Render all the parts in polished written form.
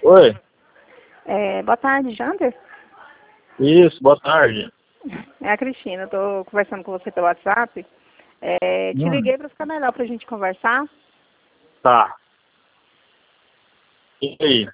Oi, Boa tarde, Jander. isso, boa tarde. É a Cristina, estou conversando com você pelo WhatsApp. Te liguei para ficar melhor para a gente conversar. Tá. E aí?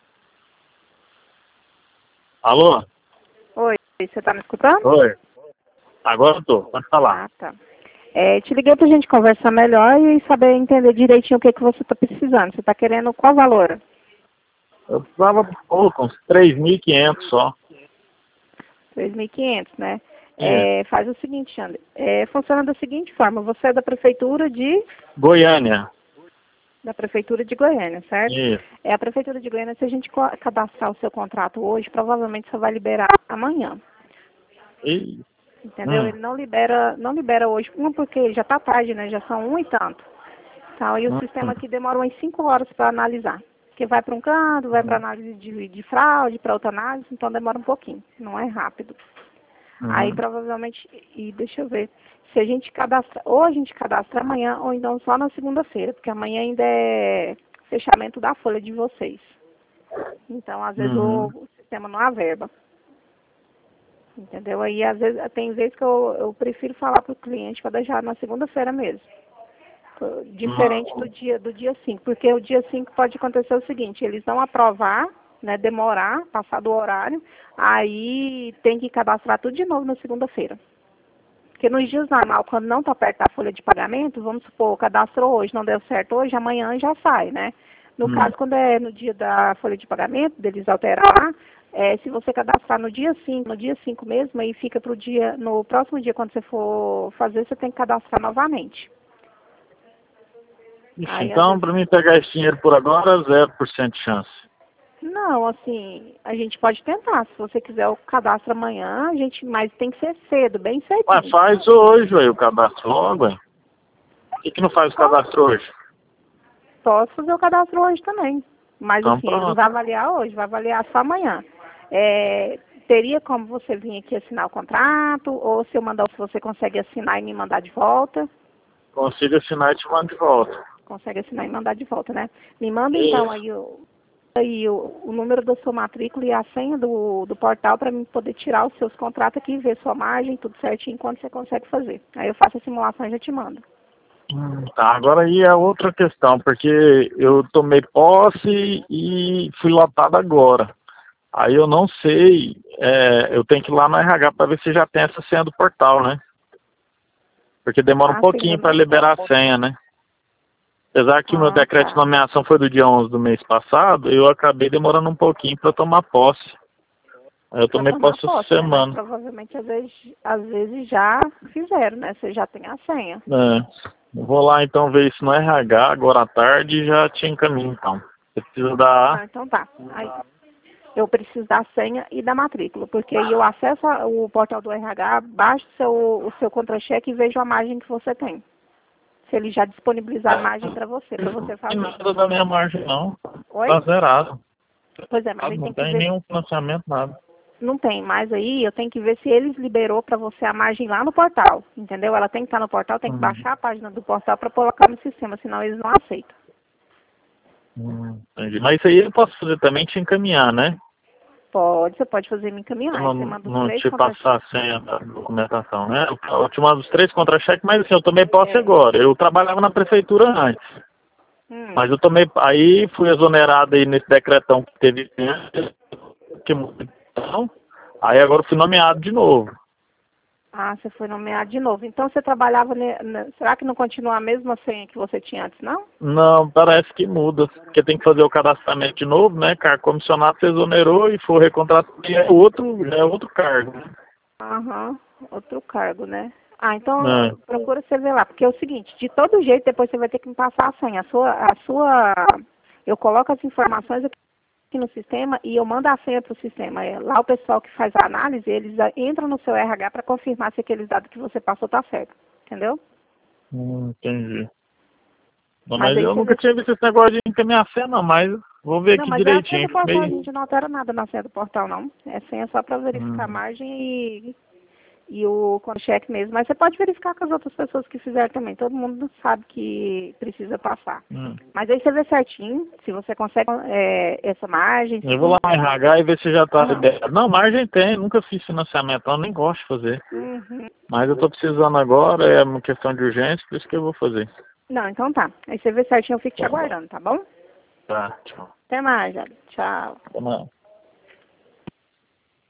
Alô? Oi, você está me escutando? Oi. Agora eu tô, pode falar. Ah, tá. Te liguei para a gente conversar melhor e saber entender direitinho o que você está precisando. Você está querendo qual valor? Eu precisava pouco, uns 3.500 só. 3.500, né? É. Faz o seguinte, Jander. Funciona da seguinte forma. Você é da Prefeitura de Goiânia. Goiânia, certo? Isso. A Prefeitura de Goiânia, se a gente cadastrar o seu contrato hoje, provavelmente você vai liberar amanhã. E, Entendeu? Ele não libera hoje, porque já está tarde, né? Já são 1 e tanto. Então, e o sistema aqui demora umas 5 horas para analisar. Porque vai para um canto, vai para análise de fraude, para outra análise, então demora um pouquinho, não é rápido. Aí provavelmente, e deixa eu ver, se a gente cadastra, ou a gente cadastra amanhã, ou então só na segunda-feira, porque amanhã ainda é fechamento da folha de vocês. Então, às vezes o sistema não averba. Entendeu? Aí, às vezes, tem vezes que eu prefiro falar para o cliente para deixar na segunda-feira mesmo. Diferente do dia 5, porque o dia 5 pode acontecer o seguinte, eles não aprovar, né, demorar, passar do horário, aí tem que cadastrar tudo de novo na segunda-feira. Porque nos dias normais, quando não está perto da folha de pagamento, vamos supor, cadastrou hoje, não deu certo hoje, amanhã já sai, né? No caso, quando é no dia da folha de pagamento, deles alterar, se você cadastrar no dia 5 mesmo, aí fica pro dia, no próximo dia, quando você for fazer, você tem que cadastrar novamente. Ixi, Aí, então, vezes, para mim pegar esse dinheiro por agora, 0% de chance. não, assim, a gente pode tentar. Se você quiser o cadastro amanhã, mas tem que ser cedo, bem cedinho. Mas faz hoje, ué, o cadastro logo, ué. Por que não faz o cadastro hoje? Posso fazer o cadastro hoje também. Mas Então assim, ele não pronto. vai avaliar hoje, vai avaliar só amanhã. Teria como você vir aqui assinar o contrato, ou se eu mandar, se você consegue assinar e me mandar de volta? Consigo assinar e te mando de volta. Consegue assinar e mandar de volta, né? Me manda então Isso. aí o número da sua matrícula e a senha do portal para mim poder tirar os seus contratos aqui, ver sua margem, tudo certinho, quando você consegue fazer. Aí eu faço a simulação e já te mando. Tá, agora aí é outra questão, porque eu tomei posse e fui lotado agora. Aí eu não sei, eu tenho que ir lá no RH para ver se já tem essa senha do portal, né? Porque demora um Ah, sim, pouquinho para liberar a senha, né? Apesar que o meu decreto de tá. nomeação foi do dia 11 do mês passado, eu acabei demorando um pouquinho para tomar posse. Aí eu Para tomei tomar posse essa posse, né? Mas semana. provavelmente às vezes já fizeram, né? Você já tem a senha. Vou lá então ver isso no RH agora à tarde e já te encaminho então. Você precisa Ah, dar. então tá. Aí eu preciso da senha e da matrícula, porque aí eu acesso o portal do RH, baixo o seu contra-cheque e vejo a margem que você tem. Se ele já disponibilizar a margem para você Não tem fazer. nada da minha margem não. Oi? Tá zerado. Pois é, mas aí Não tem que tem ver. nenhum financiamento, nada. Não tem, mas aí eu tenho que ver se eles liberou para você a margem lá no portal, entendeu? Ela tem que estar no portal, tem que baixar a página do portal para colocar no sistema, senão eles não aceitam. Entendi. Mas isso aí eu posso fazer também te encaminhar, né? Você pode fazer me encaminhar. Eu Aí você manda os não 3 te passar a senha da documentação, né? Eu te mando os 3 contra-cheques, mas assim, eu tomei posse agora. Eu trabalhava na prefeitura antes. Mas eu tomei. Aí fui exonerado aí nesse decretão que teve que então, aí agora eu fui nomeado de novo. Ah, você foi nomeado de novo. Então você trabalhava, será que não continua a mesma senha que você tinha antes, não? Não, parece que muda, porque tem que fazer o cadastramento de novo, né? Cargo comissionado se exonerou e for recontratado, é outro cargo, né? Aham, outro cargo, né? Ah, É. então procura você ver lá, porque é o seguinte, de todo jeito depois você vai ter que me passar a senha. Eu coloco as informações aqui no sistema e eu mando a senha para o sistema. Lá o pessoal que faz a análise, eles entram no seu RH para confirmar se aqueles dados que você passou tá certo, entendeu? Entendi. Não, Mas mas aí eu você nunca vê. tinha visto esse negócio de encaminhar senha, não, mas vou ver Não, aqui mas é a senha direitinho. do portal, a gente não altera nada na senha do portal, não. É senha só para verificar a Hum, margem e o contra-cheque mesmo. Mas você pode verificar com as outras pessoas que fizeram também. Todo mundo sabe que precisa passar. Mas aí você vê certinho se você consegue essa margem. Eu vou lá no RH e ver se já está liberado. Não, margem tem. Nunca fiz financiamento. Eu nem gosto de fazer. Mas eu estou precisando agora. É uma questão de urgência. Por isso que eu vou fazer. Não, então tá. Aí você vê certinho. Eu fico te aguardando, tá bom? Tá, tchau. Até mais, Jali. Tchau. Até mais.